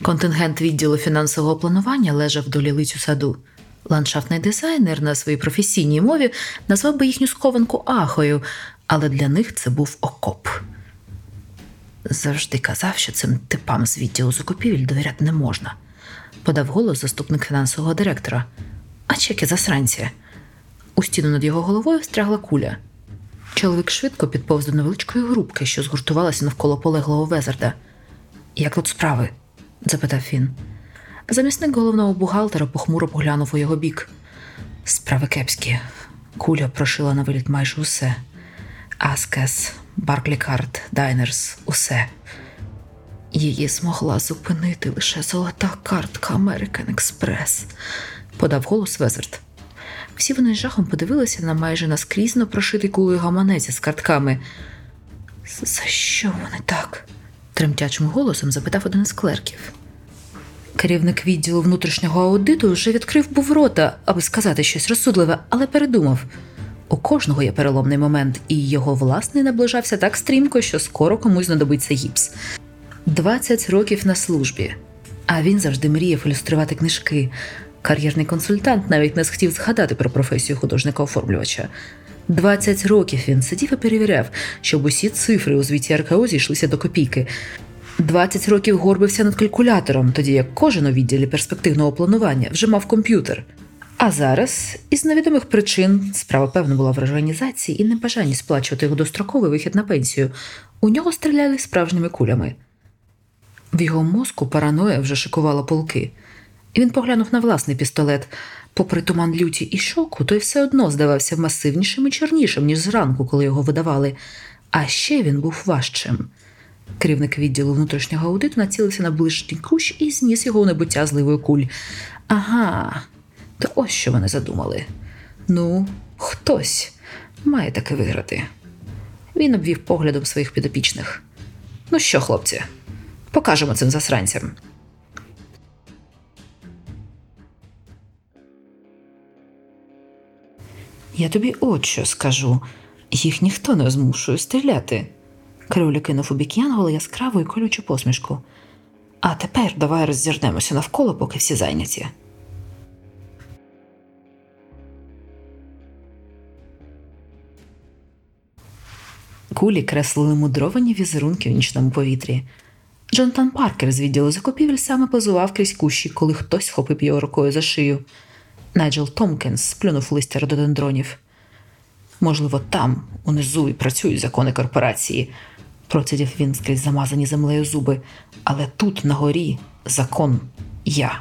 Контингент відділу фінансового планування лежав до лілиць у саду. Ландшафтний дизайнер на своїй професійній мові назвав би їхню схованку ахою, але для них це був окоп. Завжди казав, що цим типам з відділу закупівель довіряти не можна, подав голос заступник фінансового директора. А чеки засранці. У стіну над його головою встрягла куля. Чоловік швидко підповз до невеличкої групки, що згуртувалася навколо полеглого Везарда. «Як тут справи?» – запитав він. Замісник головного бухгалтера похмуро поглянув у його бік. «Справи кепські. Куля прошила на виліт майже усе. Аскес, Барклі-Карт, Дайнерс – усе. Її змогла зупинити лише золота картка American Express», – подав голос Везард. Всі вони з жахом подивилися на майже наскрізно прошитий кулею гаманець з картками. «За що вони так?» – тремтячим голосом запитав один із клерків. Керівник відділу внутрішнього аудиту вже відкрив був рота, аби сказати щось розсудливе, але передумав. У кожного є переломний момент, і його власний наближався так стрімко, що скоро комусь знадобиться гіпс. 20 років на службі. А він завжди мріяв ілюструвати книжки. Кар'єрний консультант навіть не схотів згадати про професію художника-оформлювача. 20 років він сидів і перевіряв, щоб усі цифри у звіті РКО зійшлися до копійки. 20 років горбився над калькулятором, тоді як кожен у відділі перспективного планування вже мав комп'ютер. А зараз, із невідомих причин, справа певно була в організації і небажанні сплачувати його достроковий вихід на пенсію, у нього стріляли справжніми кулями. В його мозку параноя вже шикувала полки. І він поглянув на власний пістолет. Попри туман люті і шоку, той все одно здавався масивнішим і чорнішим, ніж зранку, коли його видавали. А ще він був важчим. Керівник відділу внутрішнього аудиту націлився на ближній кущ і зніс його у небуття зливою куль. Ага, то ось що вони задумали. Ну, хтось має таки виграти. Він обвів поглядом своїх підопічних. Ну що, хлопці, покажемо цим засранцям. Я тобі от що скажу. Їх ніхто не змушує стріляти. Кролі кинув у бік Янгола яскраву і колючу посмішку. А тепер давай роззирнемося навколо, поки всі зайняті. Кулі креслили мудровані візерунки в нічному повітрі. Джонатан Паркер з відділу закупівель саме позував крізь кущі, коли хтось схопив його рукою за шию. Найджел Томпкінс сплюнув листя рододендронів. «Можливо, там, унизу, і працюють закони корпорації», – процідив він скрізь замазані землею зуби. «Але тут, на горі, закон я».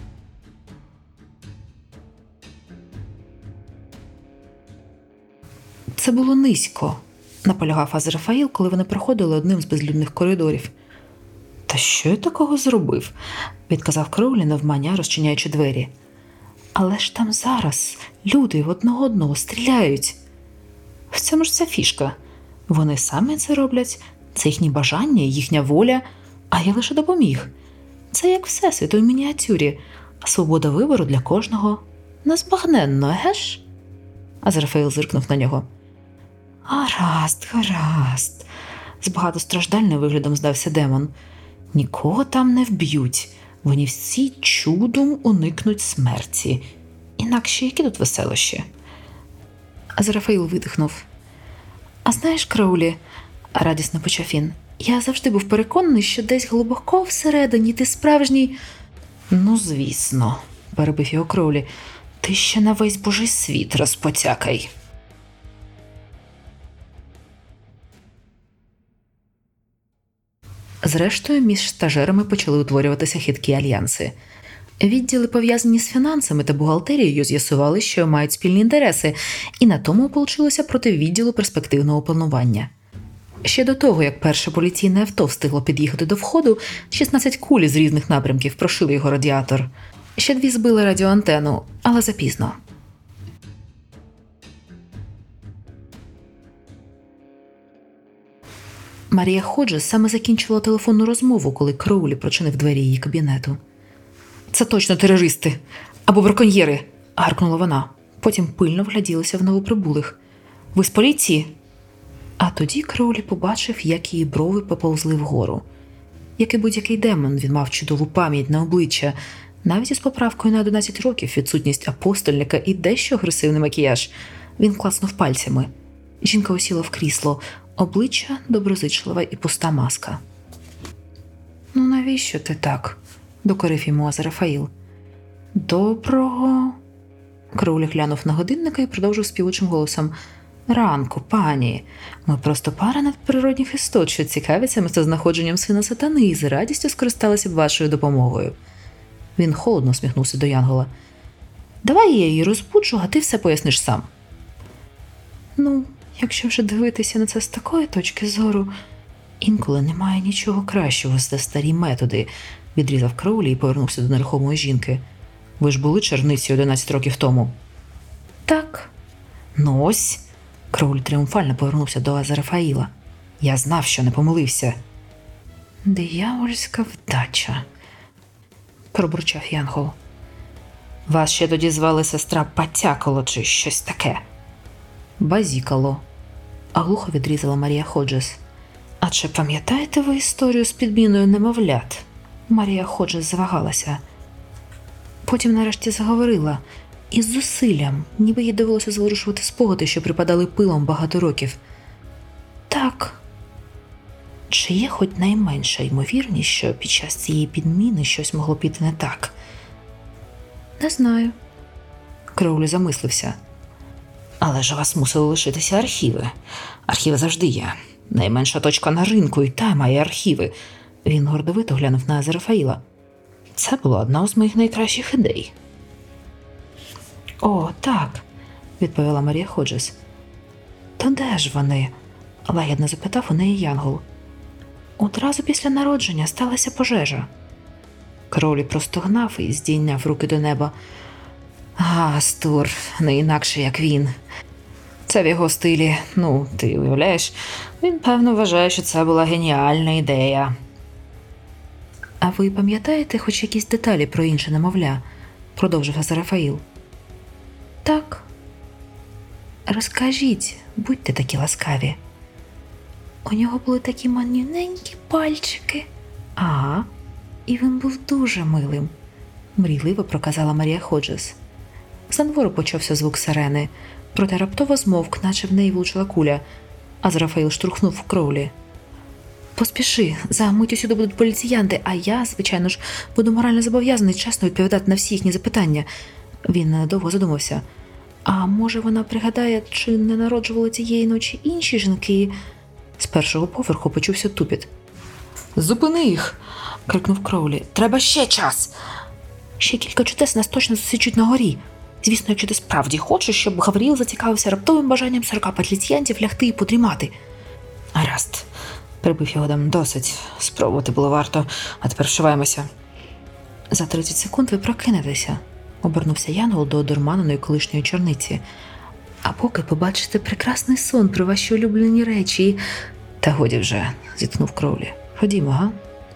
«Це було низько», – наполягав Азрафаїл, коли вони проходили одним з безлюдних коридорів. «Та що я такого зробив?» – відказав Кроулі навмання, розчиняючи двері. «Але ж там зараз люди одного стріляють». В цьому ж ця фішка. Вони самі це роблять, це їхні бажання, їхня воля, а я лише допоміг. Це як всесвіт у мініатюрі, а свобода вибору для кожного. Незбагненно, еге ж? Азрафаїл зиркнув на нього. Гаразд. З багатостраждальним виглядом здався демон. Нікого там не вб'ють. Вони всі чудом уникнуть смерті. Інакше які тут веселощі? Азрафаїл видихнув. «А знаєш, Кроулі, – радісно почав він, – я завжди був переконаний, що десь глибоко всередині ти справжній…» «Ну, звісно, – перебив його Кроулі, – ти ще на весь божий світ розпотякай». Зрештою, між стажерами почали утворюватися хиткі альянси. Відділи, пов'язані з фінансами та бухгалтерією, з'ясували, що мають спільні інтереси, і на тому ополчилося проти відділу перспективного планування. Ще до того, як перше поліційне авто встигло під'їхати до входу, 16 куль з різних напрямків прошили його радіатор. Ще 2 збили радіоантенну, але запізно. Марія Ходжес саме закінчила телефонну розмову, коли Кроулі прочинив двері її кабінету. «Це точно терористи! Або браконьєри!» – гаркнула вона. Потім пильно вгляділася в новоприбулих. «Ви з поліції?» А тоді Кроулі побачив, як її брови поповзли вгору. Як і будь-який демон, він мав чудову пам'ять на обличчя, навіть із поправкою на 11 років, відсутність апостольника і дещо агресивний макіяж. Він клацнув пальцями. Жінка осіла в крісло, обличчя доброзичлива і пуста маска. «Ну навіщо ти так?» – докорив йому Азарафаїл. «Доброго...» Кроулі глянув на годинника і продовжив співучим голосом. «Ранку, пані. Ми просто пара надприродних істот, що цікавляться місцезнаходженням сина сатани і з радістю скористалися б вашою допомогою». Він холодно усміхнувся до Янгола. «Давай я її розбуджу, а ти все поясниш сам». «Ну, якщо вже дивитися на це з такої точки зору, інколи немає нічого кращого за старі методи», – відрізав Кроулі і повернувся до нерухомої жінки. «Ви ж були черниці 11 років тому?» «Так». «Ну ось», – Кроулі тріумфально повернувся до Азарафаїла. «Я знав, що не помилився». «Диявольська вдача», – пробурчав Янгол. «Вас ще тоді звали сестра Патяколо чи щось таке?» «Базікало», – глухо відрізала Марія Ходжес. «А чи пам'ятаєте ви історію з підміною немовлят?» Марія Ходжес завагалася. Потім нарешті заговорила. Із зусиллям, ніби їй довелося зворушувати спогади, що припадали пилом багато років. «Так». «Чи є хоч найменша ймовірність, що під час цієї підміни щось могло піти не так?» «Не знаю». Кроулі замислився. «Але ж у вас мусили лишитися архіви. Архіви завжди є. Найменша точка на ринку, і та має архіви». Він гордовито глянув на Азарафаїла. «Це була одна з моїх найкращих ідей». «О, так», – відповіла Марія Ходжес. «То де ж вони?» – лагідно запитав у неї Янгол. «Одразу після народження сталася пожежа». Кроулі простогнав і здійняв руки до неба. «Гастур, не інакше, як він. Це в його стилі. Ну, ти уявляєш, він, певно, вважає, що це була геніальна ідея». «А ви пам'ятаєте хоч якісь деталі про інше немовля?» – продовжив Азарафаїл. «Так». «Розкажіть, будьте такі ласкаві». «У нього були такі манюненькі пальчики». «Ага, і він був дуже милим», – мрійливо проказала Марія Ходжес. З надвору почався звук сирени, проте раптово змовк, наче в неї влучила куля. Азарафаїл штурхнув Кроулі. «Поспіши, за мить усюди будуть поліціянти, а я, звичайно ж, буду морально зобов'язаний чесно відповідати на всі їхні запитання». Він довго задумався. «А може вона пригадає, чи не народжували цієї ночі інші жінки?» З першого поверху почувся тупіт. «Зупини їх!» – крикнув Кроулі. «Треба ще час!» «Ще кілька чудес нас точно засічуть на горі. Звісно, якщо ти справді хочеш, щоб Гавріл зацікавився раптовим бажанням 40 поліціянтів лягти і подрімати». «Гаразд», – прибив його дам. «Досить. Спробувати було варто. А тепер вшиваємося». «За 30 секунд ви прокинетеся», – обернувся Янгол до одурманеної колишньої черниці. «А поки побачите прекрасний сон про ваші улюблені речі». «Та годі вже», – зітхнув Кроулі. «Ходімо, га?»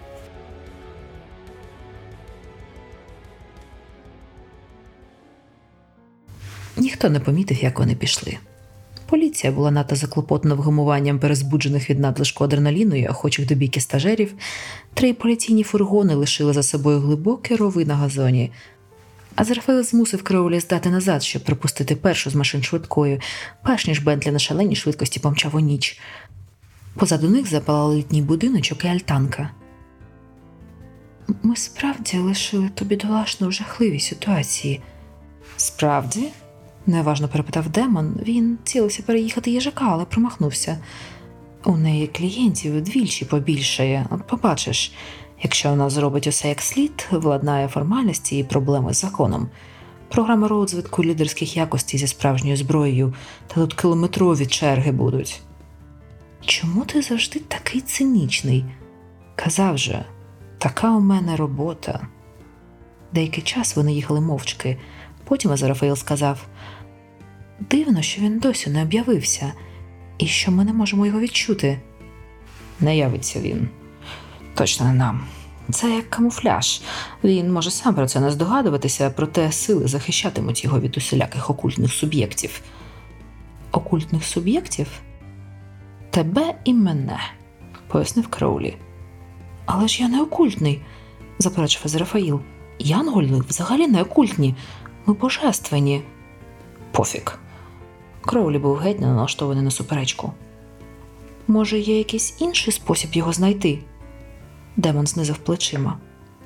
Ніхто не помітив, як вони пішли. Поліція була надто заклопотана вгамуванням перезбуджених від надлишку адреналіну і охочих до бійки стажерів. 3 поліційні фургони лишили за собою глибокі рови на газоні. Азарафаїл змусив Кроулі здати назад, щоб пропустити першу з машин швидкою, перш ніж Бентлі на шаленій швидкості помчав у ніч. Позаду них запалали літній будиночок і альтанка. «Ми справді лишили ту бідолашну в жахливій ситуації». «Справді?» – неважно перепитав демон. Він цілився переїхати їжака, але промахнувся. «У неї клієнтів двічі побільшає. От побачиш, якщо вона зробить усе як слід, владнає формальності і проблеми з законом. Програма розвитку лідерських якостей зі справжньою зброєю, та тут кілометрові черги будуть». «Чому ти завжди такий цинічний?» «Казав же, така у мене робота». Деякий час вони їхали мовчки. Потім Азарафаїл сказав: «Дивно, що він досі не об'явився, і що ми не можемо його відчути». «Не явиться він. Точно не нам. Це як камуфляж. Він може сам про це не здогадуватися, проте сили захищатимуть його від усіляких окультних суб'єктів». «Окультних суб'єктів?» «Тебе і мене», – пояснив Кроулі. Але ж я не окультний, заперечив Азерафаїл. Янголи взагалі не окультні. Ми божественні. Пофіг. Кроулі був геть не налаштований на суперечку. Може, є якийсь інший спосіб його знайти? Демон знизив плечима.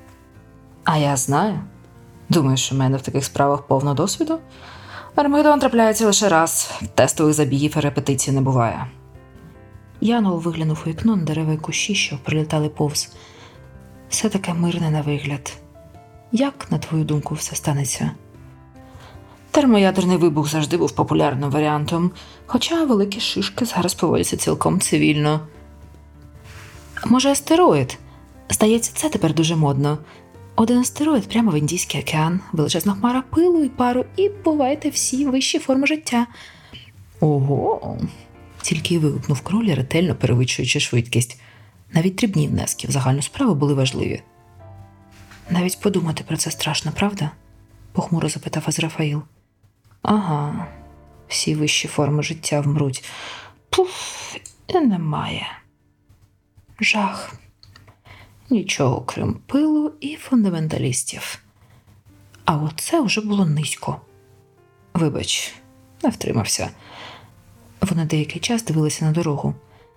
А я знаю. Думаєш, у мене в таких справах повно досвіду? Армагеддон трапляється лише раз. Тестових забігів і репетицій не буває. Янгол виглянув у вікно на дерева й кущі, що прилітали повз. Все таке мирне на вигляд. Як, на твою думку, все станеться? Термоядерний вибух завжди був популярним варіантом, хоча великі шишки зараз поводяться цілком цивільно. Може, астероїд? Здається, це тепер дуже модно. Один астероїд прямо в Індійський океан, величезна хмара пилу і пару, і бувайте всі вищі форми життя. Ого! Тільки й вигукнув Кроулі, ретельно перевищуючи швидкість. Навіть дрібні внески в загальну справу були важливі. Навіть подумати про це страшно, правда? Похмуро запитав Азерафаїл. Ага, всі вищі форми життя вмруть. Пуф, і немає. Жах. Нічого, крім пилу і фундаменталістів. А оце вже було низько. Вибач, не втримався. Вони деякий час дивилися на дорогу.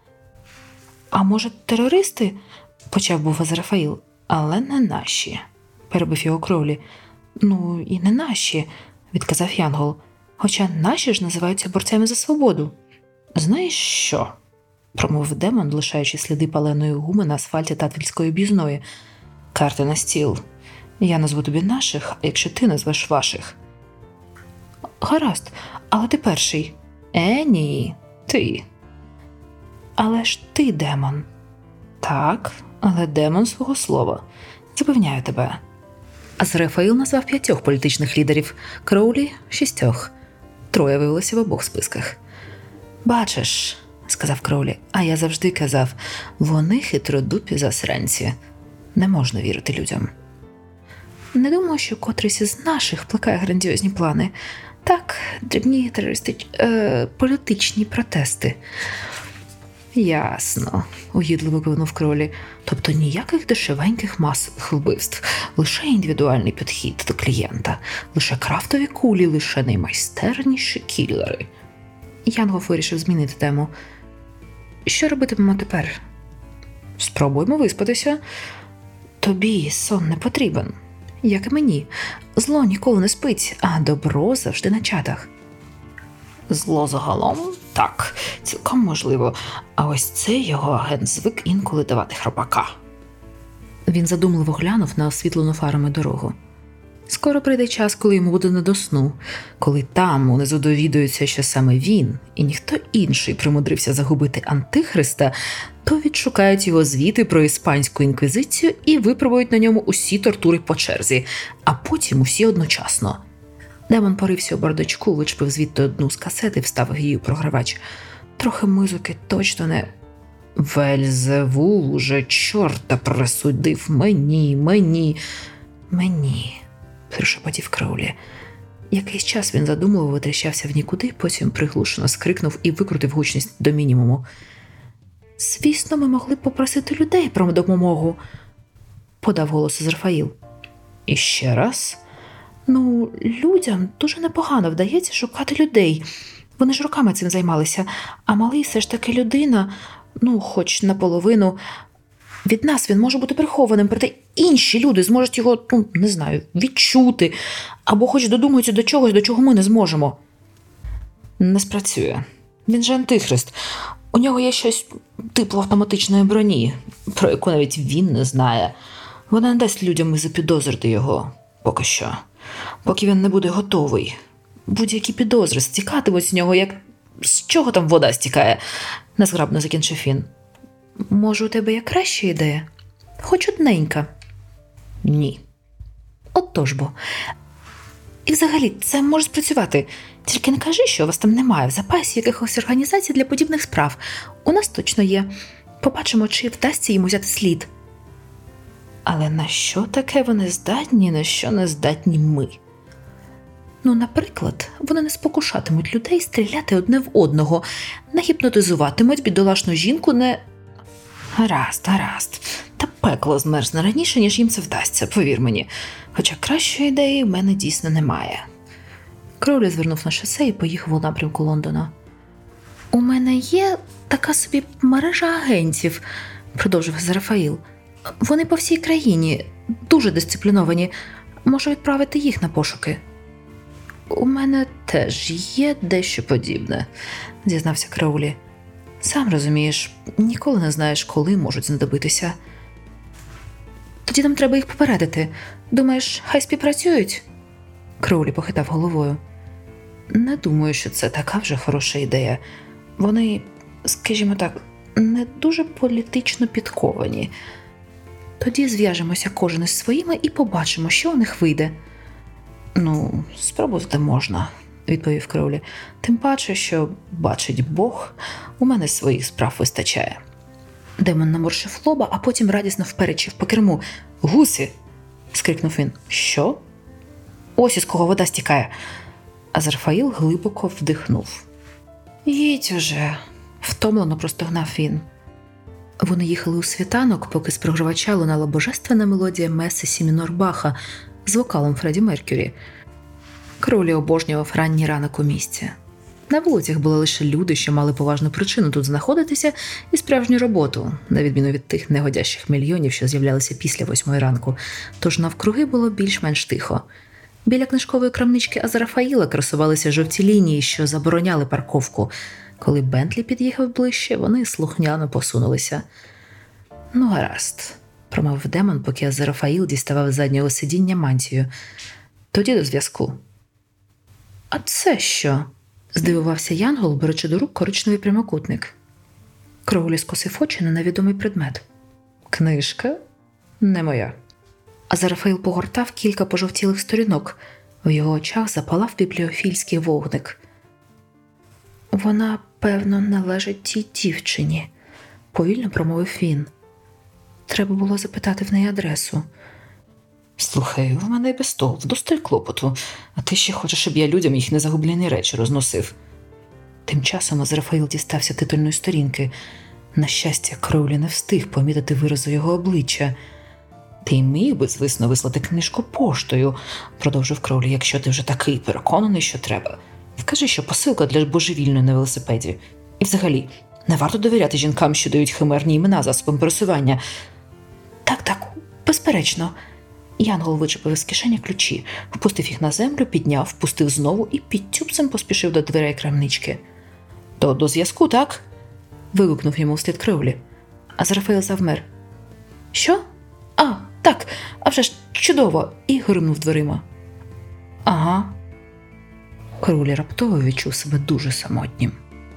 А може, терористи? Почав був Азерафаїл. Але не наші, перебив його Кроулі. Ну, і не наші, відказав Янгол. Хоча наші ж називаються борцями за свободу. Знаєш що? Промовив демон, лишаючи сліди паленої гуми на асфальті татвільської об'їзної. Карти на стіл. Я назву тобі наших, а якщо ти назвеш ваших. Гаразд, але ти перший. Ні, ти. Але ж ти демон. Так, але демон свого слова. Запевняю тебе. Азерафаїл назвав 5 політичних лідерів, Кроулі – 6. 3 виявилося в обох списках. Бачиш, сказав Кроулі, а я завжди казав, вони хитродупі засранці. Не можна вірити людям. Не думаю, що котрийсь із наших плекає грандіозні плани. Так, дрібні політичні протести. Ясно, угідливо кивнув Кроулі. Тобто ніяких дешевеньких масових вбивств, лише індивідуальний підхід до клієнта, лише крафтові кулі, лише наймайстерніші кіллери. Янгол вирішив змінити тему. Що робитимемо тепер? Спробуємо виспатися. Тобі сон не потрібен. Як і мені. Зло ніколи не спить, а добро завжди на чатах. Зло загалом? Так, цілком можливо. А ось цей його агент звик інколи давати храпака. Він задумливо глянув на освітлену фарами дорогу. Скоро прийде час, коли йому буде не до сну, коли там унизу довідується, що саме він і ніхто інший примудрився загубити Антихриста, то відшукають його звіти про іспанську інквізицію і випробують на ньому усі тортури по черзі, а потім усі одночасно. Демон порився у бардачку, вичпив звідти одну з касет і вставив її у програвач. Трохи музики точно не... Вельзевул уже чорта присудив мені, прошепотів Кроулі. Якийсь час він задумливо витріщався в нікуди, потім приглушено скрикнув і викрутив гучність до мінімуму. Звісно, ми могли б попросити людей про допомогу, подав голос Азерафаїл. І ще раз? Ну, людям дуже непогано вдається шукати людей. Вони ж роками цим займалися, а малий все ж таки людина, ну, хоч наполовину. Від нас він може бути прихованим, проте інші люди зможуть його, ну, не знаю, відчути, або хоч додумаються до чогось, до чого ми не зможемо. Не спрацює. Він же антихрист. У нього є щось типу автоматичної броні, про яку навіть він не знає. Вона не дасть людям і запідозрити його. Поки що. Поки він не буде готовий. Будь-які підозри стікатимуть з нього, як... З чого там вода стікає? Незграбно закінчив він. Може, у тебе є краща ідея? Хоч одненька. Ні. Отож бо. І взагалі, це може спрацювати. Тільки не кажи, що у вас там немає в запасі якихось організацій для подібних справ. У нас точно є. Побачимо, чи вдасться їм взяти слід. Але на що таке вони здатні, на що не здатні ми? Ну, наприклад, вони не спокушатимуть людей стріляти одне в одного, не гіпнотизуватимуть бідолашну жінку, не... Гаразд. Та пекло змерзне раніше, ніж їм це вдасться, повір мені. Хоча кращої ідеї в мене дійсно немає. Кроулі звернув на шосе і поїхав у напрямку Лондона. «У мене є така собі мережа агентів», – продовжив Азарафаїл. «Вони по всій країні, дуже дисципліновані. Можу відправити їх на пошуки». «У мене теж є дещо подібне», – зізнався Кроулі. «Сам розумієш, ніколи не знаєш, коли можуть знадобитися». «Тоді нам треба їх попередити. Думаєш, хай співпрацюють?» Кроулі похитав головою. «Не думаю, що це така вже хороша ідея. Вони, скажімо так, не дуже політично підковані. Тоді зв'яжемося кожен із своїми і побачимо, що у них вийде». «Ну, спробувати можна», – відповів Кроулі. «Тим паче, що, бачить Бог, у мене своїх справ вистачає». Демон наморщив лоба, а потім радісно вперечив по керму. «Гуси!» – скрикнув він. «Що?» «Ось із кого вода стікає». Азарафаїл глибоко вдихнув. «Їдь уже», – втомлено простогнав він. Вони їхали у світанок, поки з програвача лунала божественна мелодія меси сі мінор Баха з вокалом Фредді Меркюрі. Кроулі обожнював ранній ранок у місті. На вулицях були лише люди, що мали поважну причину тут знаходитися, і справжню роботу, на відміну від тих негодящих мільйонів, що з'являлися після 8 ранку, тож навкруги було більш-менш тихо. Біля книжкової крамнички Азарафаїла красувалися жовті лінії, що забороняли парковку. Коли Бентлі під'їхав ближче, вони слухняно посунулися. «Ну, гаразд», – промовив демон, поки Азарафаїл діставав з заднього сидіння мантію. «Тоді до зв'язку». «А це що?» – здивувався Янгол, беручи до рук коричневий прямокутник. Кроулі скосив очі на невідомий предмет. «Книжка? Не моя». Азарафаїл погортав кілька пожовтілих сторінок. В його очах запалав бібліофільський вогник. «Вона, певно, належить тій дівчині», – повільно промовив він. Треба було запитати в неї адресу. «Слухай, в мене і без того вдосталь клопоту, а ти ще хочеш, щоб я людям їх незагублені речі розносив». Тим часом Азарафаїл дістався титульної сторінки. На щастя, Кроулі не встиг помітити виразу його обличчя. «Ти міг би, звісно, вислати книжку поштою», – продовжив Кроулі, «якщо ти вже такий переконаний, що треба. Вкажи, що посилка для божевільної на велосипеді. І взагалі, не варто довіряти жінкам, що дають химерні імена засобам пересування». Так, безперечно». Янгол вичепив із кишені ключі, впустив їх на землю, підняв, впустив знову і підтюпцем поспішив до дверей крамнички. До зв'язку, так?» – вигукнув йому вслід Кроулі. Азарафаїл завмер. «Що? Так, а вже ж чудово!» і гримнув дверима. «Ага». Кроулі раптово відчув себе дуже самотнім.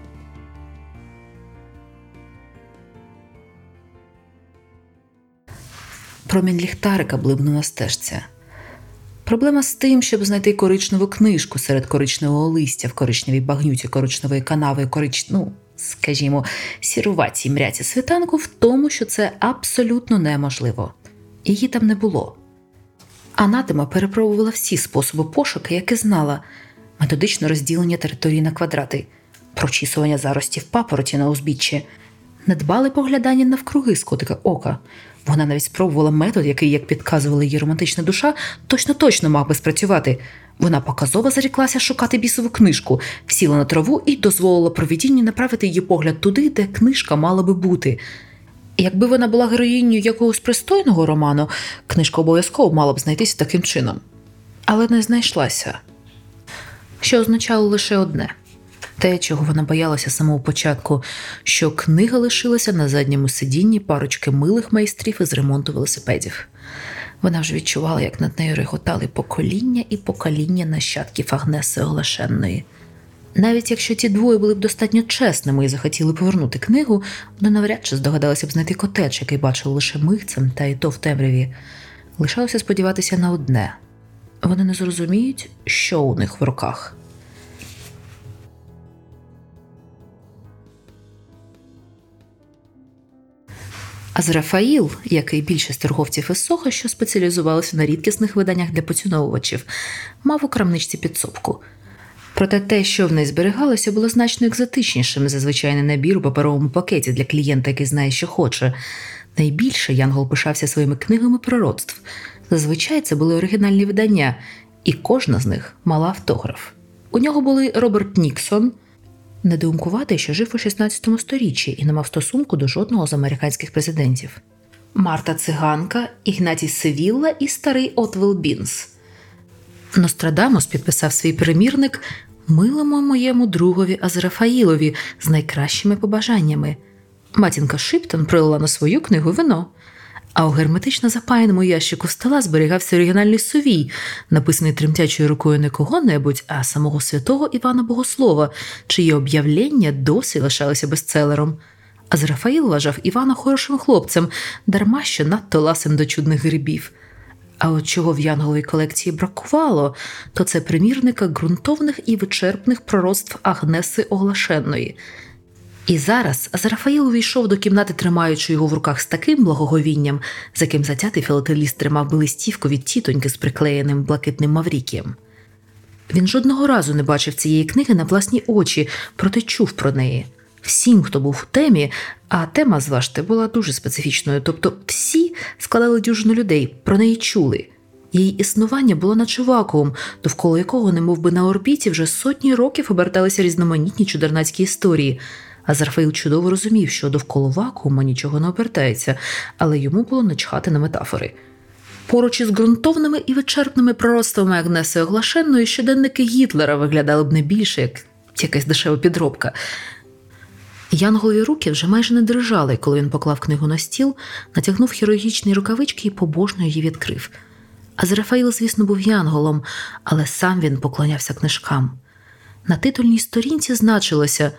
Промінь ліхтарика блимнув на стежці. Проблема з тим, щоб знайти коричневу книжку серед коричневого листя в коричневій багнюті коричневої канави, скажімо, сіруватій мряці світанку в тому, що це абсолютно неможливо. Її там не було. Анатема перепробувала всі способи пошуку, які знала. Методичне розділення території на квадрати, прочісування заростів папороті на узбіччі, недбале поглядання навкруги з котика ока. Вона навіть спробувала метод, який, як підказувала її романтична душа, точно мав би спрацювати. Вона показово заріклася шукати бісову книжку, сіла на траву і дозволила провидінню направити її погляд туди, де книжка мала би бути. Якби вона була героїнею якогось пристойного роману, книжка обов'язково мала б знайтися таким чином. Але не знайшлася. Що означало лише одне – те, чого вона боялася з самого початку, що книга лишилася на задньому сидінні парочки милих майстрів із ремонту велосипедів. Вона вже відчувала, як над нею реготали покоління і покоління нащадків Агнеси Оглашенної. Навіть якщо ті двоє були б достатньо чесними і захотіли повернути книгу, вони навряд чи здогадалися б знайти котедж, який бачили лише мигцем, та й то в темряві. Лишалося сподіватися на одне – вони не зрозуміють, що у них в руках. Азарафаїл, як і більшість торговців із Сохо, що спеціалізувалися на рідкісних виданнях для поціновувачів, мав у крамничці підсобку. Проте те, що в неї зберігалося, було значно екзотичнішим за звичайний набір у паперовому пакеті для клієнта, який знає, що хоче. Найбільше Янгол пишався своїми книгами пророцтв. Зазвичай це були оригінальні видання, і кожна з них мала автограф. У нього були Роберт Ніксон, недоумкуватий, що жив у 16 сторіччі і не мав стосунку до жодного з американських президентів. Марта Циганка, Ігнатій Севілла і старий Отвел Бінс. Нострадамус підписав свій примірник «Милому моєму другові Азрафаїлові» з найкращими побажаннями. Матінка Шиптон пролила на свою книгу вино, а у герметично запаяному ящику стола зберігався оригінальний сувій, написаний тремтячою рукою не кого-небудь, а самого святого Івана Богослова, чиї об'явлення досі лишалися бестселером. Азрафаїл вважав Івана хорошим хлопцем, дарма що надто ласим до чудних грибів. А от чого в Янголовій колекції бракувало, то це примірника ґрунтовних і вичерпних пророцтв Агнеси Оглашенної. І зараз Азрафаїл увійшов до кімнати, тримаючи його в руках з таким благоговінням, з яким затятий філателіст тримав би листівку від тітоньки з приклеєним блакитним маврікієм. Він жодного разу не бачив цієї книги на власні очі, проте чув про неї. Всім, хто був у темі, а тема, зважте, була дуже специфічною, тобто всі складали дюжину людей, про неї чули. Її існування було наче вакуум, довкола якого, немов би на орбіті, вже сотні років оберталися різноманітні чудернацькі історії. Азрафаїл чудово розумів, що довкола вакуума нічого не обертається, але йому було начхати на метафори. Поруч із ґрунтовними і вичерпними пророцтвами Агнеси Оглашенної щоденники Гітлера виглядали б не більше, як якась дешева підробка. Янголові руки вже майже не дрижали, коли він поклав книгу на стіл, натягнув хірургічні рукавички і побожно її відкрив. Азрафаїл, звісно, був янголом, але сам він поклонявся книжкам. На титульній сторінці значилося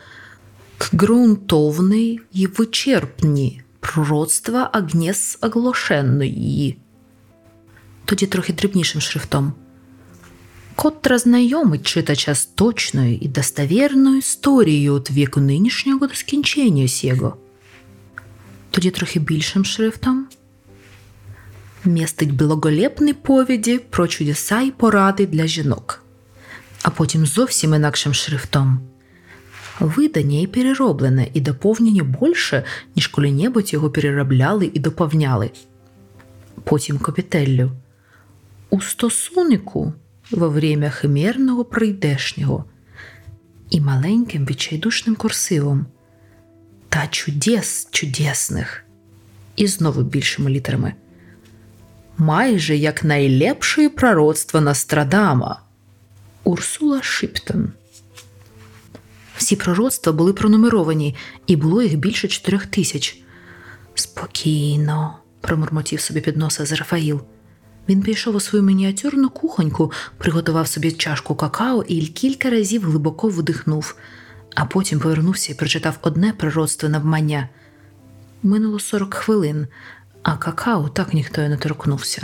«Ґрунтовні і вичерпні пророцтва Агнес Оглашенної». Тоді трохи дрібнішим шрифтом. «Котра знайомить читача з точною і достовірною історією від віку нинішнього до скінчення сього». Тоді трохи більшим шрифтом. «Містить благолепні повіді про чудеса і поради для жінок». А потім зовсім інакшим шрифтом. «Видання і перероблене, і доповнення більше, ніж коли-небудь його переробляли і доповняли». Потім капітеллю. «У стосунку во время химерного прийдешнього» і маленьким відчайдушним курсивом «Та чудес чудесних» і знову більшими літерами. «Майже як найлепші пророцтва Нострадама» Урсула Шиптон. Всі пророцтва були пронумеровані, і було їх більше 4000. «Спокійно», – промурмотів собі під носа Азрафаїл. Він пішов у свою мініатюрну кухоньку, приготував собі чашку какао і кілька разів глибоко вдихнув, а потім повернувся і прочитав одне пророцтво навмання. Минуло 40 хвилин, а какао так ніхто й не торкнувся.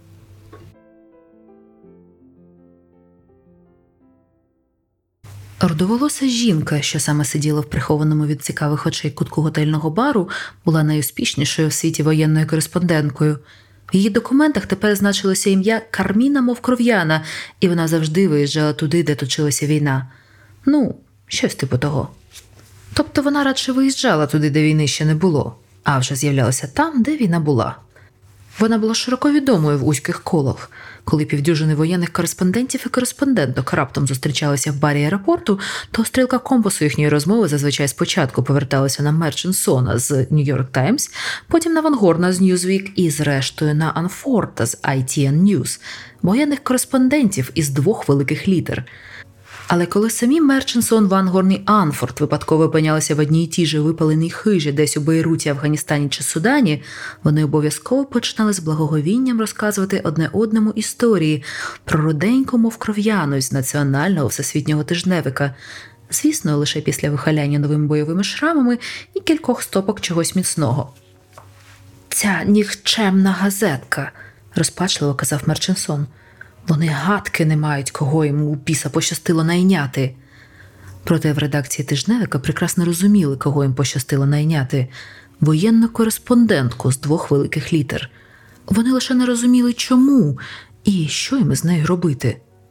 Рудоволоса жінка, що саме сиділа в прихованому від цікавих очей кутку готельного бару, була найуспішнішою в світі воєнною кореспонденткою. В її документах тепер значилося ім'я Карміна Мовкров'яна, і вона завжди виїжджала туди, де точилася війна. Ну, щось типу того. Тобто вона радше виїжджала туди, де війни ще не було, а вже з'являлася там, де війна була. Вона була широко відомою в узьких колах. Коли півдюжини воєнних кореспондентів і кореспонденток раптом зустрічалися в барі аеропорту, то стрілка компасу їхньої розмови зазвичай спочатку поверталася на Мерченсона з New York Times, потім на Ван Горна з Newsweek і зрештою на Анфорта з ITN News, воєнних кореспондентів із 2 великих літер. Але коли самі Мерченсон, Ван Горн і Анфорд випадково опинялися в одній тій же випаленій хижі десь у Бейруті, Афганістані чи Судані, вони обов'язково починали з благоговінням розказувати одне одному історії про руденьку мовкров'яну з національного всесвітнього тижневика. Звісно, лише після вихаляння новими бойовими шрамами і кількох стопок чогось міцного. «Ця нікчемна газетка», – розпачливо казав Мерченсон. «Вони гадки не мають, кого їм у біса пощастило найняти». Проте в редакції тижневика прекрасно розуміли, кого їм пощастило найняти – воєнну кореспондентку з 2 великих літер. Вони лише не розуміли, чому і що їм з нею робити.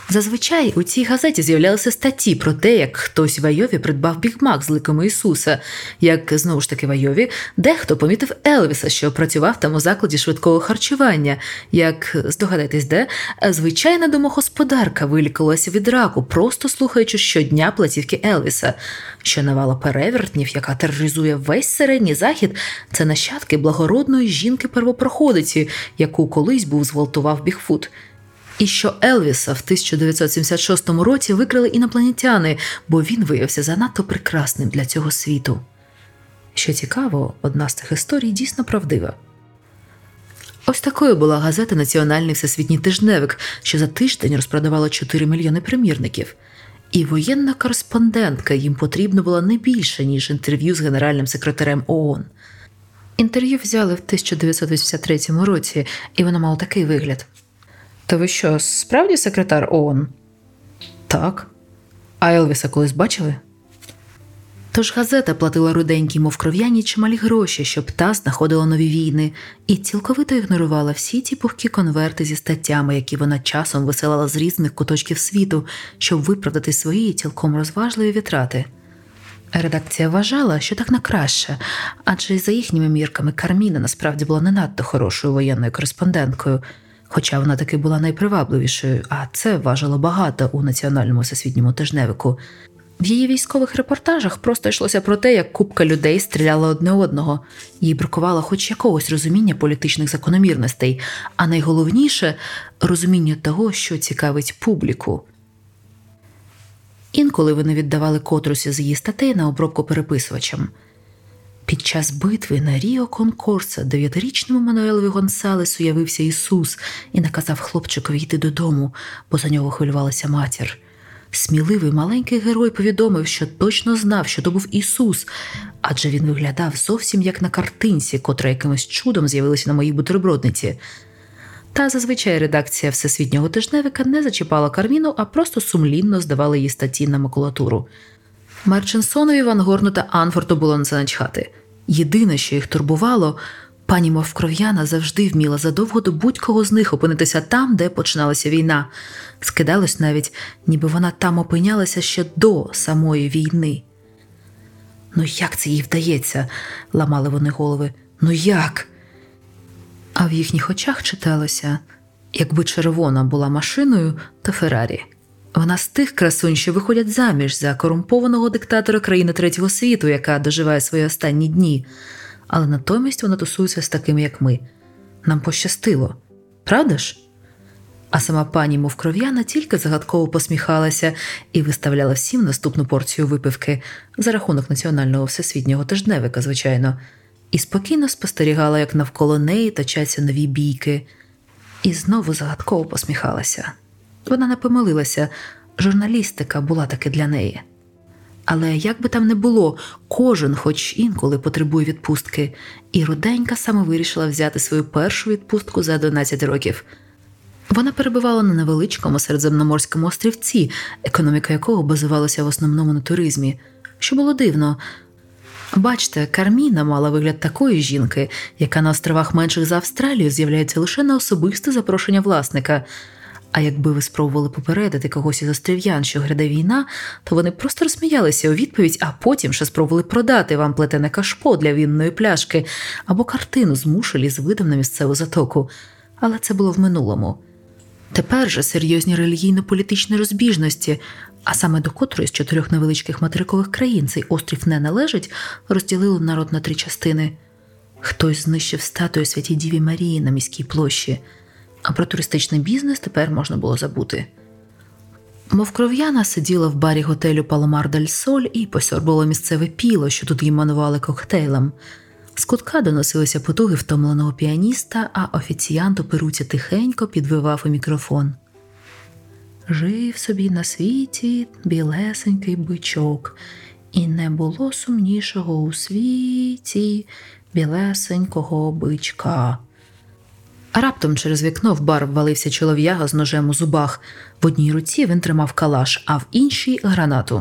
Зазвичай у цій газеті з'являлися статті про те, як хтось в Айові придбав Бігмак з ликами Ісуса, як, знову ж таки, в Айові дехто помітив Елвіса, що працював там у закладі швидкого харчування, як, здогадайтесь де, звичайна домогосподарка вилікувалася від раку, просто слухаючи щодня платівки Елвіса, що навала перевертнів, яка тероризує весь середній захід, це нащадки благородної жінки-первопроходиці, яку колись був зґвалтував Бігфут. І що Елвіса в 1976 році викрили інопланетяни, бо він виявився занадто прекрасним для цього світу. Що цікаво, одна з цих історій дійсно правдива. Ось такою була газета «Національний всесвітній тижневик», що за тиждень розпродавала 4 мільйони примірників. І воєнна кореспондентка їм потрібно було не більше, ніж інтерв'ю з генеральним секретарем ООН. Інтерв'ю взяли в 1983 році, і воно мало такий вигляд. «То ви що, справді секретар ООН?» «Так». «А Елвіса колись бачили?» Тож газета платила руденькій мовкров'яні чималі гроші, щоб та знаходила нові війни, і цілковито ігнорувала всі ті пухкі конверти зі статтями, які вона часом висилала з різних куточків світу, щоб виправдати свої цілком розважливі витрати. Редакція вважала, що так на краще, адже за їхніми мірками Карміна насправді була не надто хорошою воєнною кореспонденткою, хоча вона таки була найпривабливішою, а це важило багато у національному всесвітньому тижневику. В її військових репортажах просто йшлося про те, як купка людей стріляла одне одного. Їй бракувало хоч якогось розуміння політичних закономірностей, а найголовніше – розуміння того, що цікавить публіку. Інколи вони віддавали котрусь із її статей на обробку переписувачам. Під час битви на Ріо Конкорса 9-річному Мануелові Гонсалесу явився Ісус і наказав хлопчикові йти додому, бо за нього хвилювалася матір. Сміливий маленький герой повідомив, що точно знав, що то був Ісус, адже він виглядав зовсім як на картинці, котра якимось чудом з'явилася на моїй бутербродниці. Та зазвичай редакція всесвітнього тижневика не зачіпала Карміну, а просто сумлінно здавала її статті на макулатуру. Мерченсонові, Ван Горну та Анфорту було на це начхати. Єдине, що їх турбувало, пані мовкров'яна завжди вміла задовго до будь-кого з них опинитися там, де починалася війна. Скидалось навіть, ніби вона там опинялася ще до самої війни. «Ну як це їй вдається?» – ламали вони голови. «Ну як?» А в їхніх очах читалося: якби червона була машиною, то Феррарі. Вона з тих красунь, що виходять заміж за корумпованого диктатора країни третього світу, яка доживає свої останні дні. Але натомість вона тусується з такими, як ми. Нам пощастило. Правда ж?» А сама пані мовкров'яна тільки загадково посміхалася і виставляла всім наступну порцію випивки, за рахунок національного всесвітнього тижневика, звичайно, і спокійно спостерігала, як навколо неї точаться нові бійки. І знову загадково посміхалася. Вона не помилилася, журналістика була таки для неї. Але як би там не було, кожен хоч інколи потребує відпустки, і руденька саме вирішила взяти свою першу відпустку за 11 років. Вона перебувала на невеличкому середземноморському острівці, економіка якого базувалася в основному на туризмі. Що було дивно. Бачте, Карміна мала вигляд такої жінки, яка на островах менших за Австралію з'являється лише на особисте запрошення власника. А якби ви спробували попередити когось із острів'ян, що гряде війна, то вони просто розсміялися у відповідь, а потім ще спробували продати вам плетене кашпо для вінної пляшки або картину з мушелі з видом на місцеву затоку. Але це було в минулому. Тепер же серйозні релігійно-політичні розбіжності, а саме до котрої з 4 невеличких материкових країн цей острів не належить, розділили народ на 3 частини. Хтось знищив статую Святій Діві Марії на міській площі, а про туристичний бізнес тепер можна було забути. Мовкров'яна сиділа в барі готелю «Паломар дель Соль» і посьорбувала місцеве піло, що тут їм манували коктейлем. З кутка доносилися потуги втомленого піаніста, а офіціант у перуці тихенько підвивав у мікрофон. «Жив собі на світі білесенький бичок, і не було сумнішого у світі білесенького бичка». А раптом через вікно в бар ввалився чолов'яга з ножем у зубах. В одній руці він тримав калаш, а в іншій – гранату.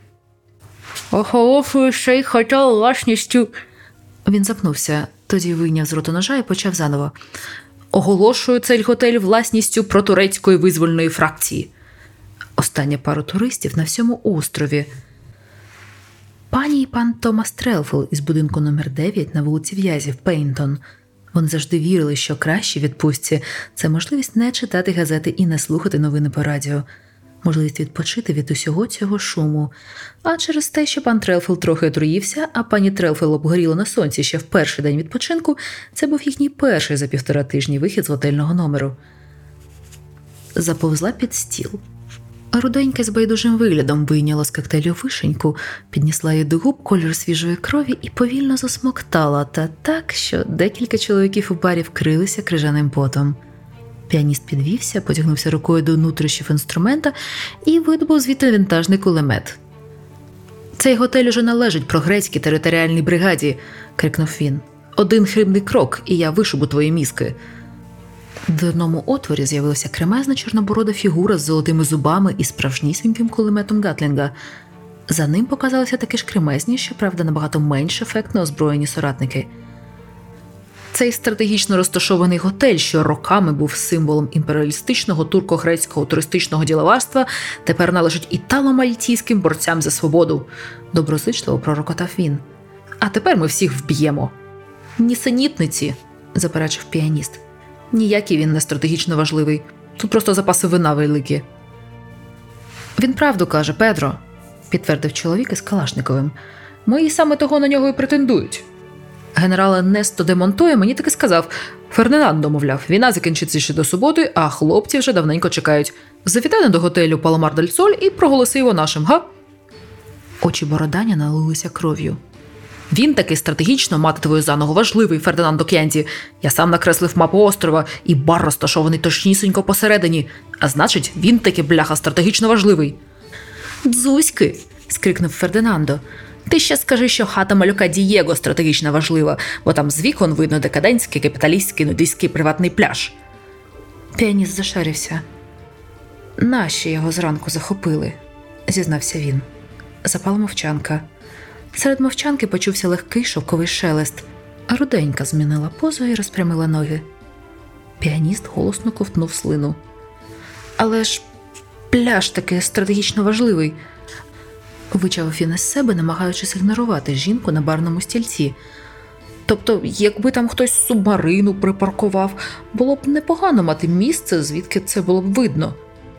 «Оголошую цей готель власністю». Він запнувся, тоді вийняв з рота ножа і почав заново. «Оголошую цей готель власністю протурецької визвольної фракції». Остання пара туристів на всьому острові. Пані і пан Томас Трелфелл із будинку номер 9 на вулиці В'язів, Пейнтон. Вони завжди вірили, що краще в відпустці – це можливість не читати газети і не слухати новини по радіо. Можливість відпочити від усього цього шуму. А через те, що пан Трелфелл трохи отруївся, а пані Трелфелл обгоріла на сонці ще в перший день відпочинку, це був їхній перший за 1,5 тижні вихід з готельного номеру. Заповзла під стіл. Руденька з байдужим виглядом вийняла з коктейлю вишеньку, піднесла її до губ кольор свіжої крові і повільно засмоктала, та так, що декілька чоловіків у барі вкрилися крижаним потом. Піаніст підвівся, потягнувся рукою до нутрощів інструмента і видобув звідти вінтажний кулемет. «Цей готель уже належить прогрецькій територіальній бригаді», – крикнув він. «Один хибний крок, і я вишибу твої мізки». В дверному отворі з'явилася кремезна чорноборода фігура з золотими зубами і справжнісіньким кулеметом Гатлінга. За ним показалися такі ж кремезні, щоправда, набагато менш ефектно озброєні соратники. Цей стратегічно розташований готель, що роками був символом імперіалістичного турко-грецького туристичного діловарства, тепер належить італо-мальтійським борцям за свободу, доброзичливо пророкотав він. А тепер ми всіх вб'ємо. Нісенітниці, заперечив піаніст. Ніякий він не стратегічно важливий. Тут просто запаси вина великі. Він правду каже, Педро, підтвердив чоловік із Калашниковим. Мої саме того на нього і претендують. Генерал Ернесто де Монтоя мені таки сказав. Фердинандо, мовляв, війна закінчиться ще до суботи, а хлопці вже давненько чекають. Завітай до готелю Паломар дель Соль і проголоси його нашим, га? Очі Бороданя налилися кров'ю. Він таки стратегічно, мати твою за ногу, важливий, Фердинандо К'янті. Я сам накреслив мапу острова, і бар розташований точнісінько посередині. А значить, він таки, бляха, стратегічно важливий. «Дзузьки!» – скрикнув Фердинандо. «Ти ще скажи, що хата малюка Дієго стратегічно важлива, бо там з вікон видно декадентський, капіталістський, нудистський приватний пляж». Піаніст зашарився. «Наші його зранку захопили», – зізнався він. Запала мовчанка. Серед мовчанки почувся легкий шовковий шелест, а Руденька змінила позу і розпрямила ноги. Піаніст голосно ковтнув слину. «Але ж пляж таки стратегічно важливий», – вичавив він із себе, намагаючись ігнорувати жінку на барному стільці. «Тобто, якби там хтось субмарину припаркував, було б непогано мати місце, звідки це було б видно».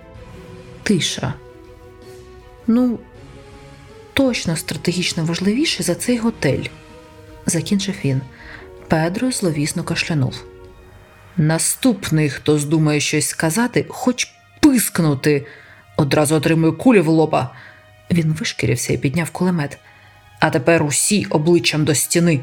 Тиша. «Ну, точно стратегічно важливіше за цей готель», – закінчив він. Педро зловісно кашлянув. «Наступний, хто здумає щось сказати, хоч пискнути, одразу отримує кулі в лоба». Він вишкірився і підняв кулемет. «А тепер усі обличчям до стіни».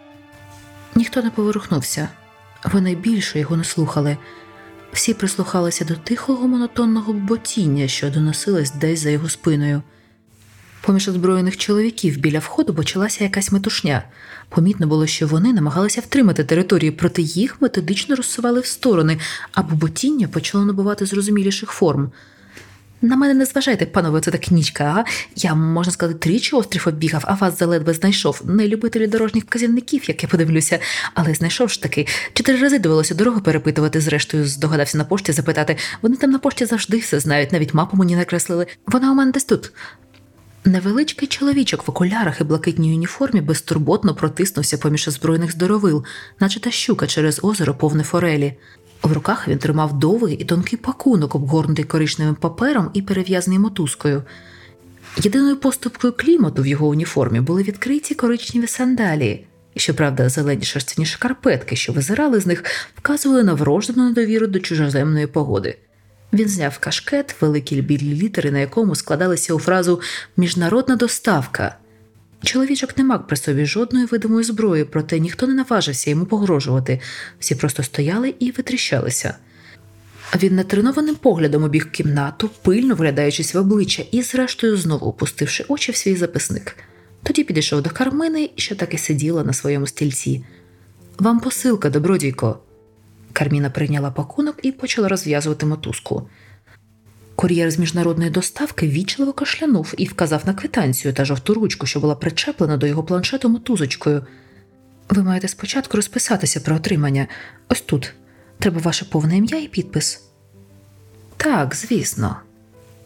Ніхто не поворухнувся. Вони більше його не слухали. Всі прислухалися до тихого монотонного ботіння, що доносилось десь за його спиною. Поміж озброєних чоловіків біля входу почалася якась метушня. Помітно було, що вони намагалися втримати територію, проте їх методично розсували в сторони, а буботіння почало набувати зрозуміліших форм. «На мене не зважайте, панове, це так нічка, а? Я, можна сказати, 3 острів оббігав, а вас заледве знайшов. Не любителі дорожніх вказівників, як я подивлюся. Але знайшов ж таки. 4 рази довелося дорогу перепитувати, зрештою здогадався на пошті запитати. Вони там на пошті завжди все знають, навіть мапу мені накреслили. Вона у мене десь тут». Невеличкий чоловічок в окулярах і блакитній уніформі безтурботно протиснувся поміж озброєних здоровил, наче та щука через озеро повне форелі. В руках він тримав довгий і тонкий пакунок, обгорнутий коричневим папером і перев'язаний мотузкою. Єдиною поступкою клімату в його уніформі були відкриті коричневі сандалії. І, щоправда, зелені шерстяні шкарпетки, що визирали з них, вказували на вроджену недовіру до чужоземної погоди. Він зняв кашкет, великі білі літери, на якому складалися у фразу «міжнародна доставка». Чоловічок не мав при собі жодної видимої зброї, проте ніхто не наважився йому погрожувати. Всі просто стояли і витріщалися. Він нетренованим поглядом обіг кімнату, пильно вглядаючись в обличчя і, зрештою, знову опустивши очі в свій записник. Тоді підійшов до Кармини, що так і сиділа на своєму стільці. «Вам посилка, добродійко». Карміна прийняла пакунок і почала розв'язувати мотузку. Кур'єр з міжнародної доставки ввічливо кашлянув і вказав на квитанцію та жовту ручку, що була причеплена до його планшету мотузочкою. «Ви маєте спочатку розписатися про отримання. Ось тут. Треба ваше повне ім'я і підпис». «Так, звісно».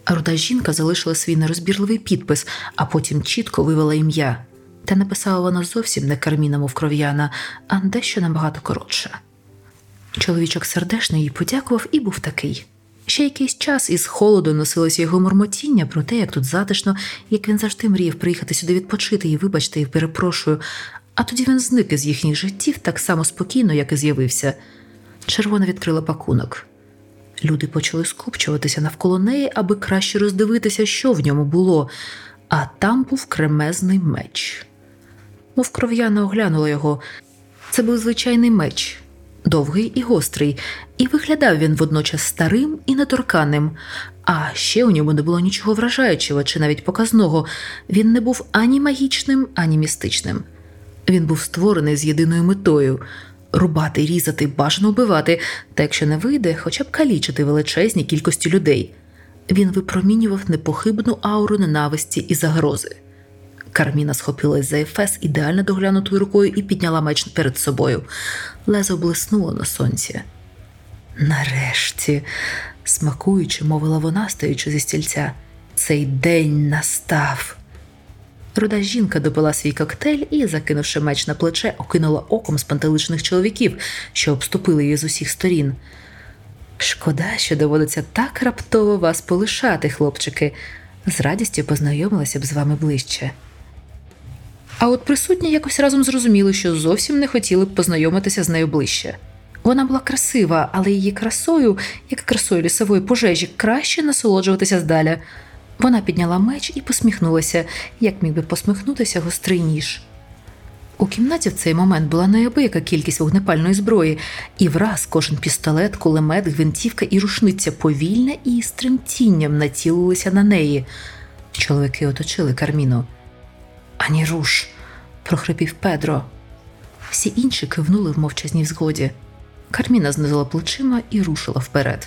А руда жінка залишила свій нерозбірливий підпис, а потім чітко вивела ім'я. Та написала вона зовсім не Карміна Мовкров'яна, а дещо набагато коротше. Чоловічок сердечно їй подякував і був такий. Ще якийсь час із холоду носилося його мурмотіння про те, як тут затишно, як він завжди мріяв приїхати сюди відпочити і вибачте, і перепрошую. А тоді він зник із їхніх життів так само спокійно, як і з'явився. Червона відкрила пакунок. Люди почали скупчуватися навколо неї, аби краще роздивитися, що в ньому було. А там був кремезний меч. Мовкров'яна оглянула його. Це був звичайний меч. Довгий і гострий, і виглядав він водночас старим і неторканим. А ще у ньому не було нічого вражаючого чи навіть показного. Він не був ані магічним, ані містичним. Він був створений з єдиною метою – рубати, різати, бажано вбивати, та якщо не вийде, хоча б калічити величезні кількості людей. Він випромінював непохибну ауру ненависті і загрози. Карміна схопилась за ефес ідеально доглянутою рукою і підняла меч перед собою. Лезо блиснуло на сонці. «Нарешті», – смакуючи, мовила вона, стоячи зі стільця, – «цей день настав». Руда жінка допила свій коктейль і, закинувши меч на плече, окинула оком спантеличених чоловіків, що обступили її з усіх сторін. «Шкода, що доводиться так раптово вас полишати, хлопчики. З радістю познайомилася б з вами ближче». А от присутні якось разом зрозуміли, що зовсім не хотіли б познайомитися з нею ближче. Вона була красива, але її красою, як красою лісової пожежі, краще насолоджуватися здаля. Вона підняла меч і посміхнулася, як міг би посміхнутися гострий ніж. У кімнаті в цей момент була неабияка кількість вогнепальної зброї, і враз кожен пістолет, кулемет, гвинтівка і рушниця повільно і з тремтінням націлилися на неї. Чоловіки оточили Карміну. «Ані руш!» – прохрипів Педро. Всі інші кивнули в мовчазній згоді. Карміна знизила плечима і рушила вперед.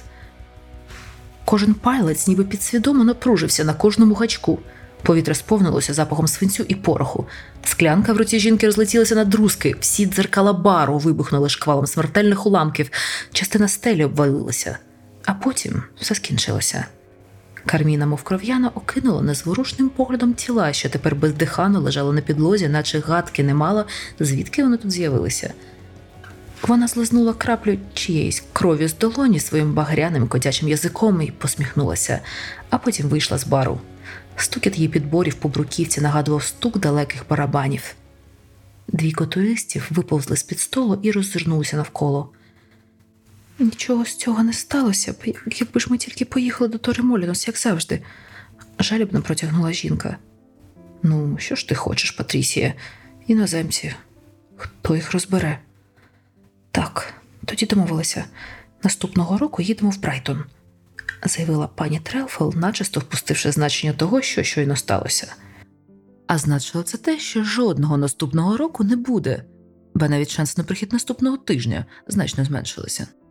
Кожен палець ніби підсвідомо напружився на кожному гачку. Повітря сповнилося запахом свинцю і пороху. Склянка в руці жінки розлетілася на друзки, всі дзеркала бару вибухнули шквалом смертельних уламків, частина стелі обвалилася. А потім все скінчилося. Карміна Мовкров'яна окинула незворушним поглядом тіла, що тепер бездихано лежало на підлозі, наче гадки не мала, звідки вони тут з'явилися. Вона злизнула краплю чиєїсь крові з долоні своїм багряним котячим язиком і посміхнулася, а потім вийшла з бару. Стукіт її підборів по бруківці нагадував стук далеких барабанів. Двійко туристів виповзли з-під столу і роззирнулися навколо. «Нічого з цього не сталося б, якби ж ми тільки поїхали до Торемолінос, як завжди», – жалібно протягнула жінка. «Ну, що ж ти хочеш, Патрісія? Іноземці. Хто їх розбере?» «Так, тоді домовилися. Наступного року їдемо в Брайтон», – заявила пані Трелфел, начисто впустивши значення того, що щойно сталося. А значило це те, що жодного наступного року не буде, бо навіть шанс на прихід наступного тижня значно зменшилися.